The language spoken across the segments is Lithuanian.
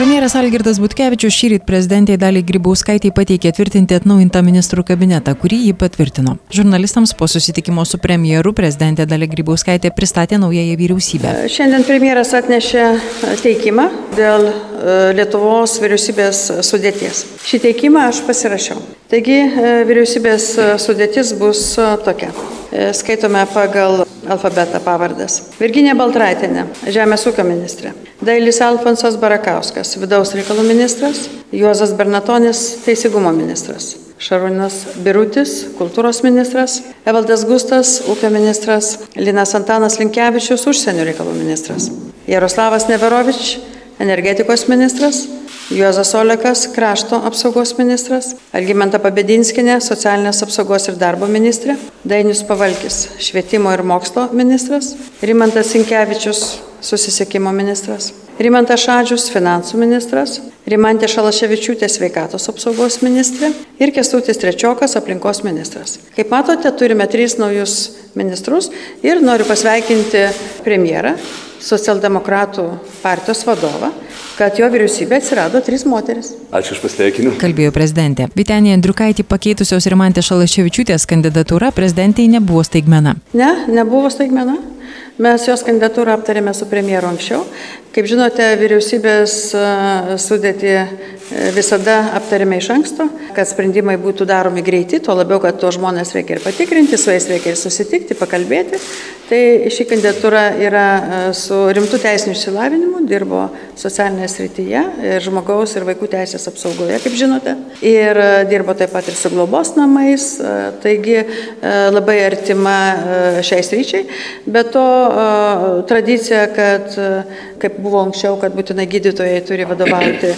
Premjeras Algirdas Butkevičius šįryt prezidentei Daliai Grybauskaitei pateikė tvirtinti atnaujintą ministrų kabinetą, kurį jį patvirtino. Žurnalistams po susitikimo su premjeru prezidentė Dalia Grybauskaitė pristatė naująją vyriausybę. Šiandien premjeras atnešė teikimą dėl Lietuvos vyriausybės sudėties. Šį teikimą aš pasirašiau. Taigi vyriausybės sudėtis bus tokia. Skaitome pagal alfabetą pavardes. Virginija Baltraitienė, Žemės ūkio ministrė. Dailis Alfonsas Barakauskas, Vidaus reikalų ministras. Juozas Bernatonis, Teisingumo ministras. Šarūnas Birutis, kultūros ministras. Evaldas Gustas, ūkio ministras. Linas Antanas Linkevičius, užsienio reikalų ministras. Jaroslavas Neverovič, energetikos ministras. Juozas Olekas, krašto apsaugos ministras. Algimanta Pabedinskinė, socialinės apsaugos ir darbo ministrė. Dainius Pavalkis, švietimo ir mokslo ministras. Rimantas Sinkevičius, susisiekimo ministras. Rimantas Šadžius, finansų ministras. Rimantė Šalaševičiūtė, sveikatos apsaugos ministrė. Ir Kęstutis Trečiokas, aplinkos ministras. Kaip matote, turime 3 naujus ministrus ir noriu pasveikinti premjerą, socialdemokratų partijos vadovą, kad jo vyriausybė atsirado 3 moteris. Ačiū už pasveikinimą. Kalbėjo prezidentė. Vytenį Andriukaitį pakeitusios Rimantės Šalaševičiūtės kandidatūra prezidentei nebuvo staigmena. Nebuvo staigmena. Mes jos kandidatūrą aptarėme su premjeru anksčiau. Kaip žinote, vyriausybės sudėtį visada aptarėme iš anksto, kad sprendimai būtų daromi greiti, tuo labiau, kad tuos žmonės reikia ir patikrinti, su jais reikia ir susitikti, pakalbėti. Tai ši kandidatūra yra su rimtu teisiniu išsilavinimu, dirbo socialinėje srityje ir žmogaus ir vaikų teisės apsaugoje, kaip žinote. Ir dirbo taip pat ir su globos namais, taigi labai artima šiai sričiai. Bet to tradicija, kad kaip buvo anksčiau, kad būtinai gydytojai turi vadovauti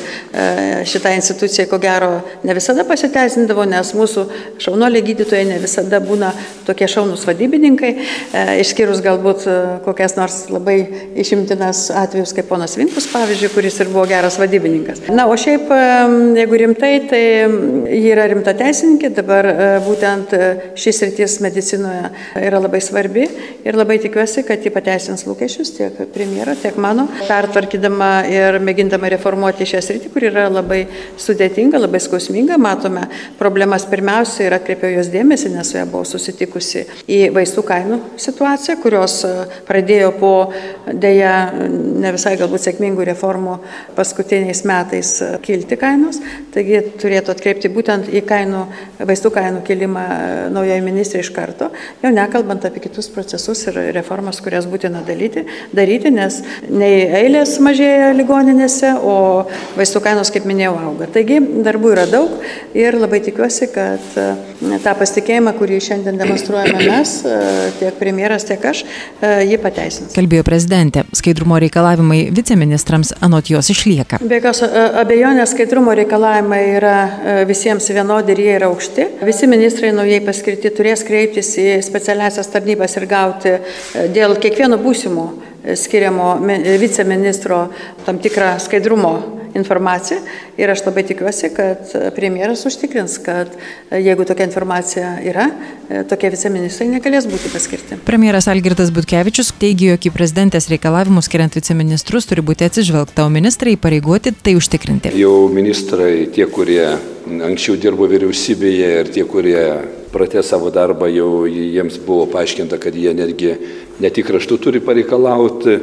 šitą instituciją, ko gero ne visada pasiteisindavo, nes mūsų šaunuoliai gydytojai ne visada būna tokie šaunūs vadybininkai, išskyrus galbūt kokias nors labai išimtinas atvejus, kaip ponas Vinkus, pavyzdžiui, kuris ir buvo geras vadybininkas. Na, o šiaip, jeigu rimtai, tai ji yra rimta teisininkė, dabar būtent šis sritis medicinoje yra labai svarbi ir labai tikiuosi, kad ji pateisins lūkesčius tiek premjero, tiek mano, pertvarkydama ir mėgindama reformuoti šią sritį, kur yra labai sudėtinga, labai skausminga. Matome problemas pirmiausia ir atkreipiau jos dėmesį, nes su ja buvau susitikusi į vaistų kainų situaciją, kurios pradėjo po dėja ne visai galbūt sėkmingų reformų paskutiniais metais kilti kainos. Taigi turėtų atkreipti būtent į vaistų kainų kilimą naujoji ministrė iš karto, jau nekalbant apie kitus procesus ir reformas, kurias būtina daryti, nes nei eilės mažėja ligoninėse, o vaistų kainos, kaip minėjau, auga. Taigi darbų yra daug ir labai tikiuosi, kad tą pasitikėjimą, kurį šiandien demonstruojame mes, tiek premjeras, tiek aš, jį pateisins. Kalbėjo prezidentė. Skaidrumo reikalavimai viceministrams anot jos išlieka. Be jokios abejonės skaidrumo reikalavimai yra visiems vienodi ir jie yra aukšti. Visi ministrai naujai paskirti turės kreiptis į specialiasias tarnybas ir gauti dėl kiekvieno būsimo skiriamo viceministro tam tikrą skaidrumo informaciją ir aš labai tikiuosi, kad premjeras užtikrins, kad jeigu tokia informacija yra, tokie viceministrai negalės būti paskirti. Premjeras Algirdas Butkevičius teigė, jog į prezidentės reikalavimus skiriant viceministrus turi būti atsižvelgta, o ministrai įpareigoti tai užtikrinti. Jau ministrai, tie, kurie anksčiau dirbo vyriausybėje ir tie, kurie pratęs savo darbą, jau jiems buvo paaiškinta, kad jie netgi ne tik raštu turi pareikalauti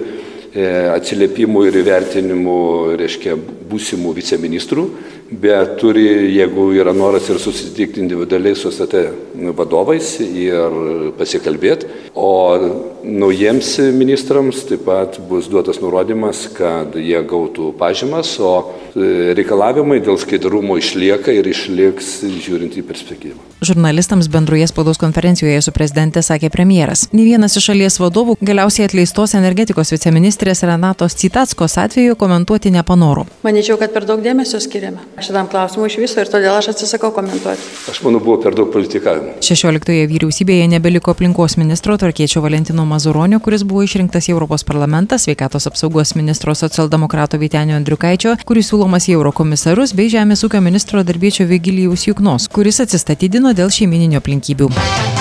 atsiliepimų ir įvertinimų, reiškia, būsimų viceministrų, bet turi, jeigu yra noras, ir susitikti individualiai su SAT vadovais ir pasikalbėti. O naujiems ministrams taip pat bus duotas nurodymas, kad jie gautų pažymas, o reikalavimai dėl skaidrumo išlieka ir išliks žiūrint į perspektyvą. Žurnalistams bendroje spaudos konferencijoje su prezidente sakė premjeras. Nė vienas iš šalies vadovų galiausiai atleistos energetikos viceministrės Renatos Citackos atveju komentuoti nepanoro. Manyčiau, kad per daug dėmesio skiriame šitam klausimui iš viso ir todėl aš atsisakau komentuoti. Aš manau, buvo per daug politikavimo. 16 vyriausybėje nebeliko aplinkos ministro tvarkiečio Valentino Mazuronio, kuris buvo išrinktas į Europos parlamentą, sveikatos apsaugos ministro socialdemokrato Vytenio Andriukaičio, kuris siūlomas į eurokomisarus, bei žemės ūkio ministro darbiečio Vigilijaus Juknos, kuris atsistatydino dėl šeimyninių aplinkybių.